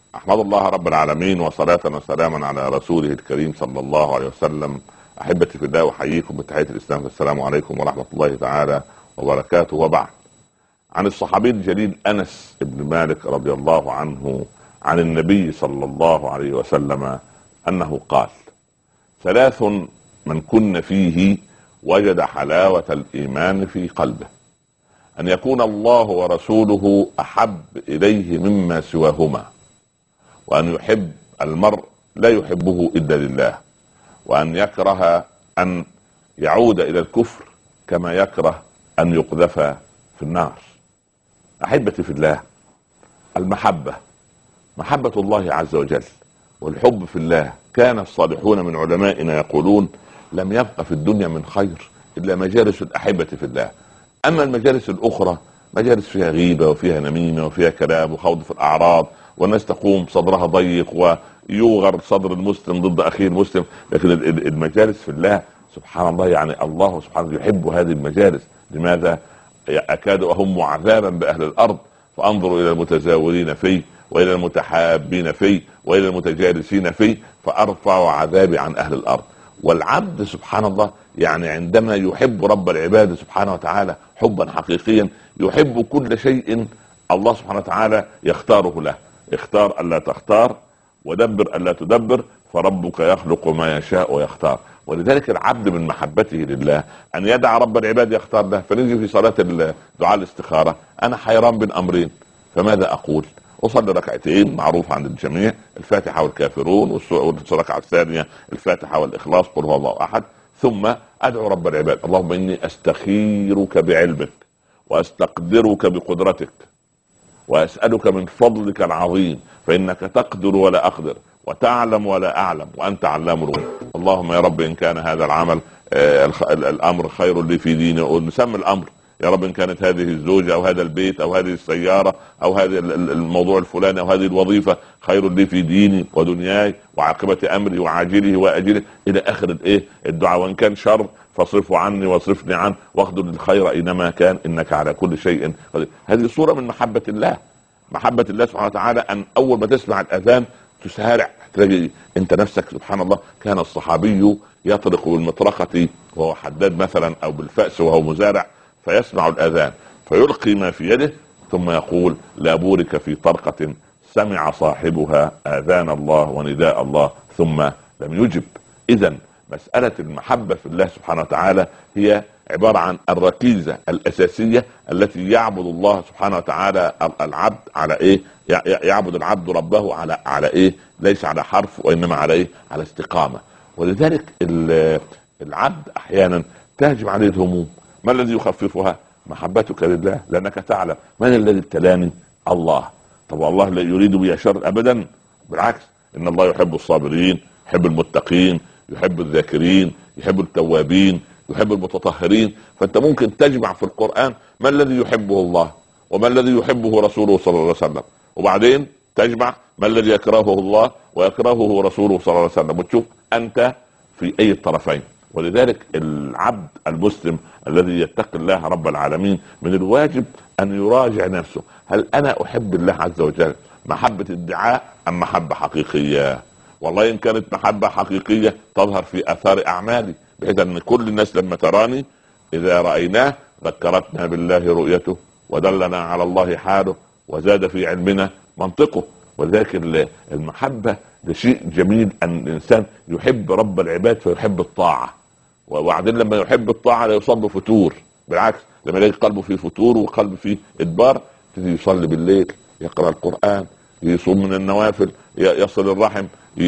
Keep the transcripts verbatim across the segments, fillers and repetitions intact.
أحمد الله رب العالمين وصلاة وسلاما على رسوله الكريم صلى الله عليه وسلم. أحبتي في الله، أحييكم بتحية الإسلام، السلام عليكم ورحمة الله تعالى وبركاته. وبعد، عن الصحابي الجليل أنس بن مالك رضي الله عنه عن النبي صلى الله عليه وسلم أنه قال: ثلاث من كن فيه وجد حلاوة الإيمان في قلبه: أن يكون الله ورسوله أحب إليه مما سواهما، وأن يحب المرء لا يحبه إلا لله، وأن يكره أن يعود إلى الكفر كما يكره أن يقذف في النار. أحبتي في الله، المحبة محبة الله عز وجل والحب في الله. كان الصالحون من علمائنا يقولون: لم يبقى في الدنيا من خير إلا مجالس الأحبة في الله. أما المجالس الأخرى مجالس فيها غيبة وفيها نميمة وفيها كلام وخوض في الأعراض، والناس تقوم صدرها ضيق ويوغر صدر المسلم ضد أخيه المسلم. لكن المجالس في الله سبحان الله، يعني الله سبحانه يحب هذه المجالس. لماذا؟ أكاد أهم عذابا بأهل الأرض فأنظروا إلى المتزاورين فيه، وإلى المتحابين فيه، وإلى المتجالسين فيه، فأرفع عذابي عن أهل الأرض. والعبد سبحان الله يعني عندما يحب رب العباد سبحانه وتعالى حبا حقيقيا يحب كل شيء الله سبحانه وتعالى يختاره له. اختار ألا تختار، ودبر ألا تدبر، فربك يخلق ما يشاء ويختار. ولذلك العبد من محبته لله أن يدع رب العباد يختار له. فنجي في صلاة دعاء الاستخارة: أنا حيران بين أمرين فماذا أقول؟ أصلي ركعتين معروف عند الجميع، الفاتحة والكافرون، والركعة الثانية الفاتحة والإخلاص قل هو الله أحد، ثم أدعو رب العباد: اللهم إني أستخيرك بعلمك، وأستقدرك بقدرتك، وأسألك من فضلك العظيم، فإنك تقدر ولا أقدر، وتعلم ولا أعلم، وأنت علام الغيوب. اللهم يا رب إن كان هذا العمل آه الأمر خير لي في ديني، ونسمي الأمر يا رب إن كانت هذه الزوجة أو هذا البيت أو هذه السيارة أو هذا الموضوع الفلاني أو هذه الوظيفة خير لي في ديني ودنياي وعاقبة أمري وعاجله وأجله إلى آخر الإيه الدعاء. وإن كان شر فاصرفه عني واصرفني عنه واخذل الخير أينما كان إنك على كل شيء قدير. هذه صورة من محبة الله. محبة الله سبحانه وتعالى أن أول ما تسمع الأذان تسارع، تلاقي أنت نفسك سبحان الله. كان الصحابي يطرق بالمطرقة وهو حداد مثلا أو بالفأس وهو مزارع، فيسمع الأذان فيلقي ما في يده ثم يقول: لا بورك في طرقة سمع صاحبها آذان الله ونداء الله ثم لم يجب. إذن مسألة المحبة في الله سبحانه وتعالى هي عبارة عن الركيزة الأساسية التي يعبد الله سبحانه وتعالى العبد على إيه؟ يعبد العبد ربه على على إيه؟ ليس على حرف وإنما على إيه؟ على استقامة. ولذلك العبد أحيانا تهجم عليه الهموم. ما الذي يخففها؟ محبتك لله، لأنك تعلم من الذي ابتلاني؟ الله. طب الله لا يريد بي شر أبدا، بالعكس، إن الله يحب الصابرين، يحب المتقين، يحب الذاكرين، يحب التوابين، يحب المتطهرين. فأنت ممكن تجمع في القرآن ما الذي يحبه الله وما الذي يحبه رسوله صلى الله عليه وسلم، وبعدين تجمع ما الذي يكرهه الله ويكرهه رسوله صلى الله عليه وسلم، وتشوف أنت في أي الطرفين. ولذلك العبد المسلم الذي يتقي الله رب العالمين من الواجب أن يراجع نفسه: هل أنا أحب الله عز وجل محبة ادعاء أم محبة حقيقية؟ والله إن كانت محبة حقيقية تظهر في آثار أعمالي، بحيث أن كل الناس لما تراني إذا رأيناه ذكرتنا بالله رؤيته، ودلنا على الله حاله، وزاد في علمنا منطقه. وذلك المحبة ده شيء جميل، أن الإنسان يحب رب العباد فيحب الطاعة، وبعدين لما يحب الطاعة لا يصاب بفتور، بالعكس لما يلاقي قلبه فيه فتور وقلبه فيه إدبار يبتدي يصلي بالليل، يقرأ القرآن، يصوم من النوافل، يصل الرحم،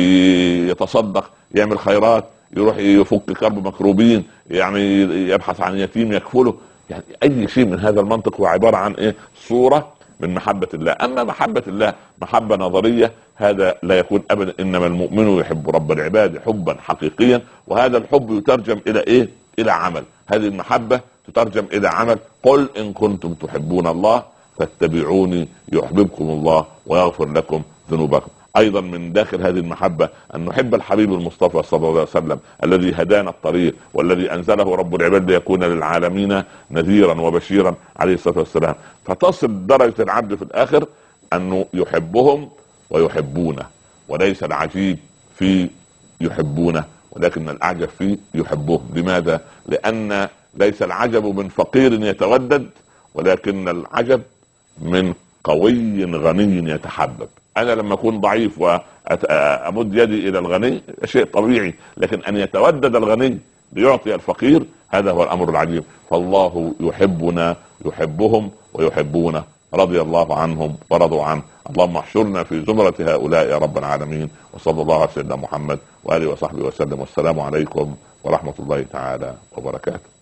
يتصدق، يعمل خيرات، يروح يفك كرب مكروبين، يعني يبحث عن يتيم يكفله. يعني أي شيء من هذا المنطق هو عبارة عن إيه؟ صورة من محبة الله. أما محبة الله محبة نظرية هذا لا يكون أبدا. إنما المؤمن يحب رب العباد حبا حقيقيا، وهذا الحب يترجم إلى إيه؟ إلى عمل. هذه المحبة تترجم إلى عمل. قل إن كنتم تحبون الله فاتبعوني يحببكم الله ويغفر لكم ذنوبكم. أيضا من داخل هذه المحبة أن نحب الحبيب المصطفى صلى الله عليه وسلم الذي هدانا الطريق، والذي أنزله رب العباد ليكون للعالمين نذيرا وبشيرا عليه الصلاة والسلام. فتصل درجة العبد في الآخر أنه يحبهم ويحبونه، وليس العجيب في يحبونه ولكن الأعجب في يحبهم. لماذا؟ لأن ليس العجب من فقير يتودد، ولكن العجب من قوي غني يتحبب. أنا لما أكون ضعيف وأمد يدي إلى الغني شيء طبيعي، لكن أن يتودد الغني ليعطي الفقير هذا هو الأمر العجيب. فالله يحبنا يحبهم ويحبونه، رضي الله عنهم ورضوا عنه. اللهم احشرنا في زمرة هؤلاء يا رب العالمين. وصلى الله على سيدنا محمد وآله وصحبه وسلم، والسلام عليكم ورحمة الله تعالى وبركاته.